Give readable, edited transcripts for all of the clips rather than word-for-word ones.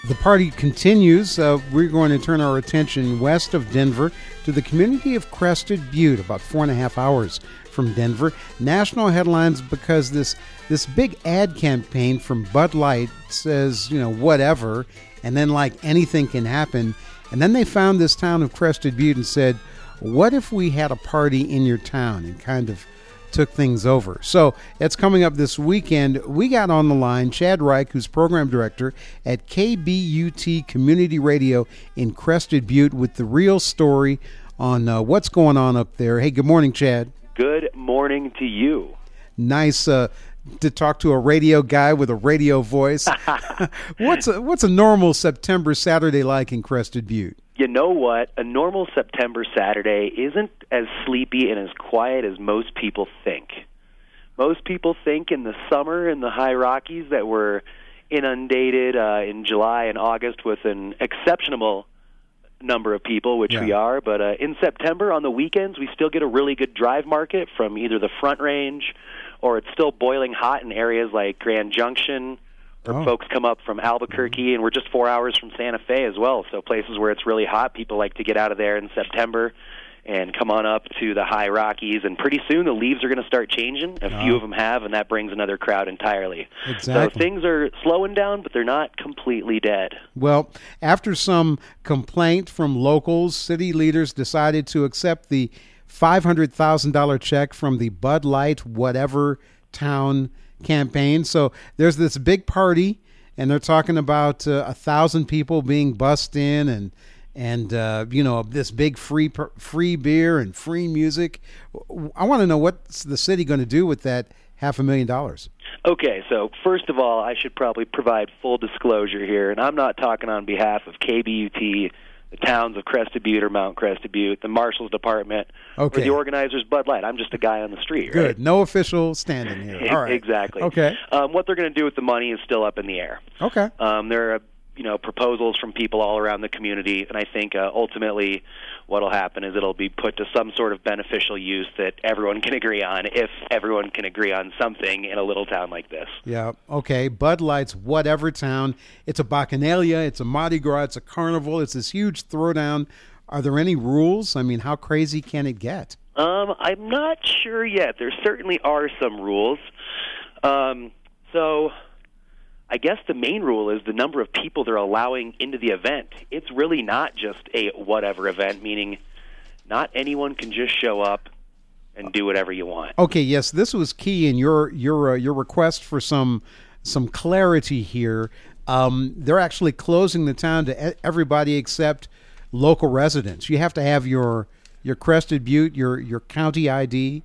The party continues. We're going to turn our attention west of Denver to the community of Crested Butte, about 4.5 hours from Denver. National headlines because this big ad campaign from Bud Light says, whatever, and then like anything can happen. And then they found this town of Crested Butte and said, what if we had a party in your town, and kind of took things over. So it's coming up this weekend. We got on the line Chad Reich, who's program director at KBUT Community Radio in Crested Butte, with the real story on what's going on up there. Hey, good morning, Chad. Good morning to you. Nice to talk to a radio guy with a radio voice. What's a normal September Saturday like in Crested Butte? You know what? A normal September Saturday isn't as sleepy and as quiet as most people think. Most people think in the summer in the high Rockies that we're inundated in July and August with an exceptional number of people, which we are. But in September, on the weekends, we still get a really good drive market from either the Front Range, or it's still boiling hot in areas like Grand Junction, or folks come up from Albuquerque, and we're just 4 hours from Santa Fe as well. So places where it's really hot, people like to get out of there in September and come on up to the high Rockies. And pretty soon the leaves are going to start changing. A few of them have, and that brings another crowd entirely. Exactly. So things are slowing down, but they're not completely dead. Well, after some complaint from locals, city leaders decided to accept the $500,000 check from the Bud Light Whatever Town campaign. So there's this big party, and they're talking about 1,000 people being bussed in, and this big free beer and free music. I want to know what's the city going to do with that $500,000. Okay, so first of all, I should probably provide full disclosure here, and I'm not talking on behalf of KBUT, the towns of Crested Butte or Mount Crested Butte, the Marshal's Department, or the organizers Bud Light. I'm just a guy on the street, Good. Right? No official standing here. All right. Exactly. Okay. What they're going to do with the money is still up in the air. Okay. There are proposals from people all around the community, and I think ultimately what will happen is it'll be put to some sort of beneficial use that everyone can agree on, if everyone can agree on something in a little town like this. Yeah, okay. Bud Light's Whatever Town. It's a bacchanalia, it's a Mardi Gras, it's a carnival, it's this huge throwdown. Are there any rules? I mean, how crazy can it get? I'm not sure yet. There certainly are some rules. So I guess the main rule is the number of people they're allowing into the event. It's really not just a whatever event, meaning not anyone can just show up and do whatever you want. Okay, yes, this was key in your request for some clarity here. They're actually closing the town to everybody except local residents. You have to have your Crested Butte, your county ID.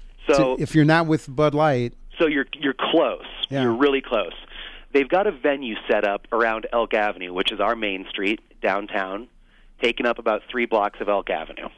So if you're not with Bud Light, so you're close. Yeah. You're really close. They've got a venue set up around Elk Avenue, which is our main street downtown, taking up about 3 blocks of Elk Avenue,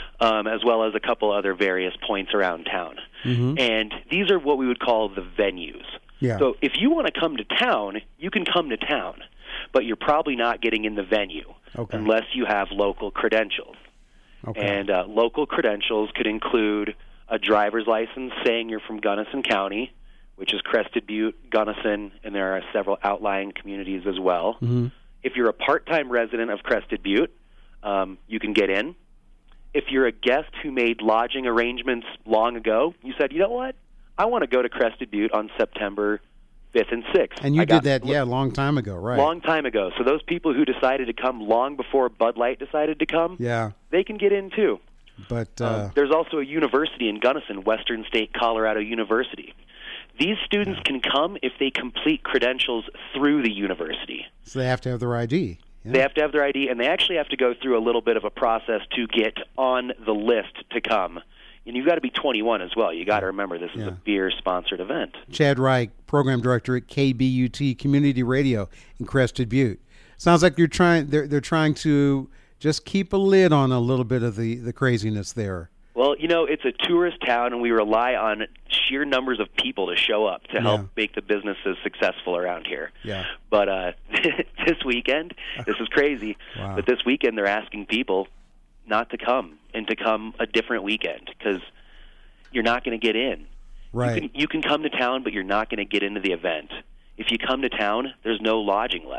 as well as a couple other various points around town. And these are what we would call the venues. Yeah. So if you want to come to town, you can come to town, but you're probably not getting in the venue unless you have local credentials. Okay. And local credentials could include a driver's license saying you're from Gunnison County, which is Crested Butte, Gunnison, and there are several outlying communities as well. If you're a part-time resident of Crested Butte, you can get in. If you're a guest who made lodging arrangements long ago, you said, you know what, I want to go to Crested Butte on September 5th and 6th. And you did that, a long time ago, right? Long time ago. So those people who decided to come long before Bud Light decided to come, they can get in too. But there's also a university in Gunnison, Western State Colorado University. These students can come if they complete credentials through the university. So they have to have their ID. Yeah. They have to have their ID, and they actually have to go through a little bit of a process to get on the list to come. And you've got to be 21 as well. You got to remember this is a beer-sponsored event. Chad Reich, program director at KBUT Community Radio in Crested Butte. Sounds like they're trying to just keep a lid on a little bit of the craziness there. Well, it's a tourist town, and we rely on sheer numbers of people to show up to help make the businesses successful around here. Yeah. But this weekend, this is crazy, but this weekend they're asking people not to come and to come a different weekend because you're not going to get in. Right. You can come to town, but you're not going to get into the event. If you come to town, there's no lodging left.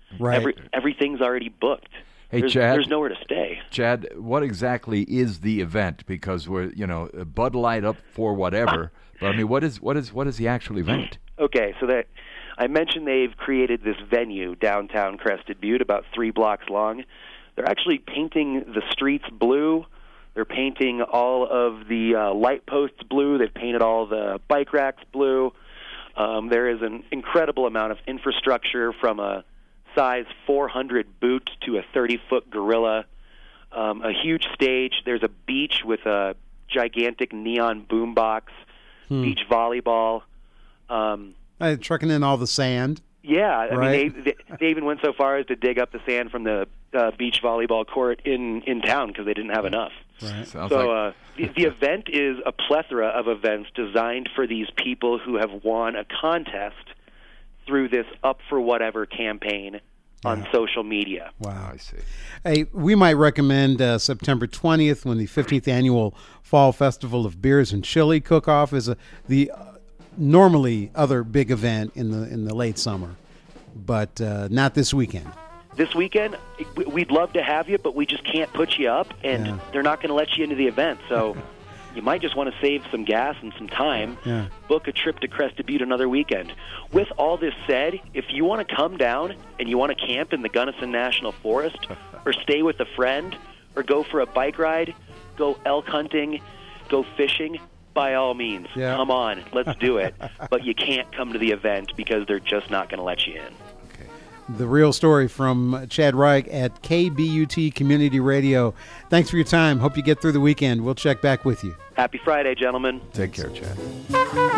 Right. Everything's already booked. Hey, Chad. There's nowhere to stay. Chad, what exactly is the event? Because we're, Bud Light up for whatever. But I mean, what is the actual event? Okay, so that I mentioned they've created this venue downtown Crested Butte, about 3 blocks long. They're actually painting the streets blue. They're painting all of the light posts blue. They've painted all the bike racks blue. There is an incredible amount of infrastructure, from a size 400 boot to a 30-foot gorilla, a huge stage. There's a beach with a gigantic neon boombox, beach volleyball. Trucking in all the sand. Yeah, I right? mean, they even went so far as to dig up the sand from the beach volleyball court in town because they didn't have enough. Right. So the event is a plethora of events designed for these people who have won a contest through this Up for Whatever campaign on social media. Wow. I see. Hey, we might recommend September 20th, when the 15th annual Fall Festival of Beers and Chili Cook-Off is the normally other big event in the late summer, but not this weekend. This weekend, we'd love to have you, but we just can't put you up, and they're not going to let you into the event. So you might just want to save some gas and some time. Yeah. Book a trip to Crested Butte another weekend. With all this said, if you want to come down and you want to camp in the Gunnison National Forest, or stay with a friend, or go for a bike ride, go elk hunting, go fishing, by all means, come on, let's do it. But you can't come to the event because they're just not going to let you in. The real story from Chad Reich at KBUT Community Radio. Thanks for your time. Hope you get through the weekend. We'll check back with you. Happy Friday, gentlemen. Take care, Chad.